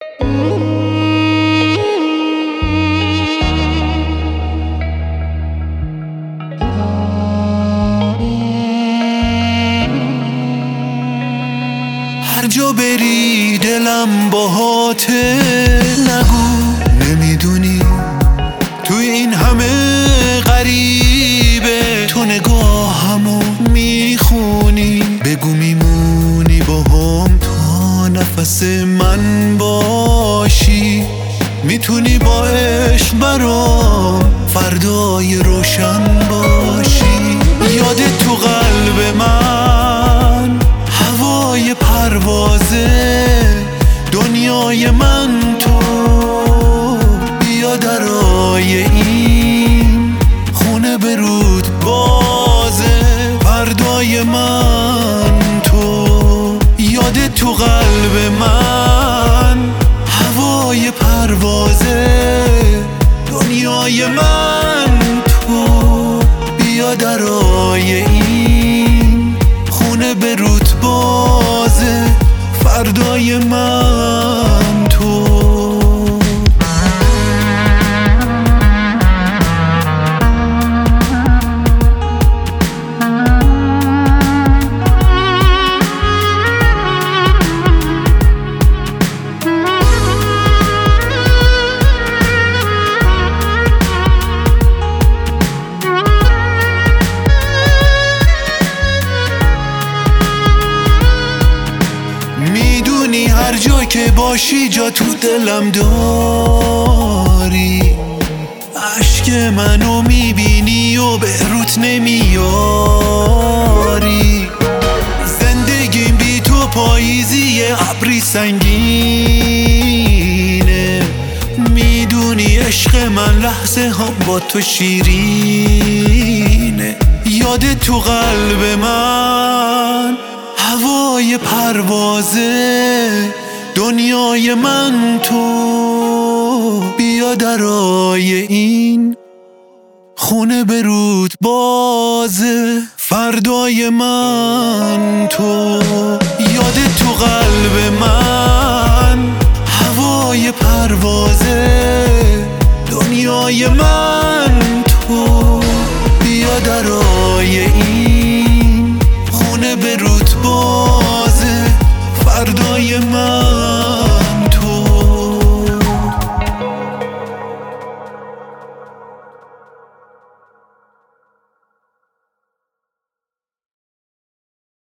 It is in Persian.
هر جا بری دلم باهاته، نگو نمیدونی توی این همه غریبه تو نگاهمو میخونی. بگو میمونی باهم تا نفس من باشی، میتونی با عشق برام فردای روشن باشی. یادت تو قلب من هوای پروازه، دنیای من تو بیا درای این خونه برود بازه. فردای من تو، یادت تو قلب من هوای پروازه، دنیای من تو بیا درای این خونه برود بازه. فردای من تو. میدونی هر جا که باشی جا تو دلم داری، اشک منو میبینی و به روت نمیاری. زندگیم بی تو پاییزی ابری سنگینه، میدونی عشق من لحظه هم با تو شیرینه. یادت تو قلب من هوای پروازه، دنیای من تو بیا درای این خونه برود بازه. فردای من تو.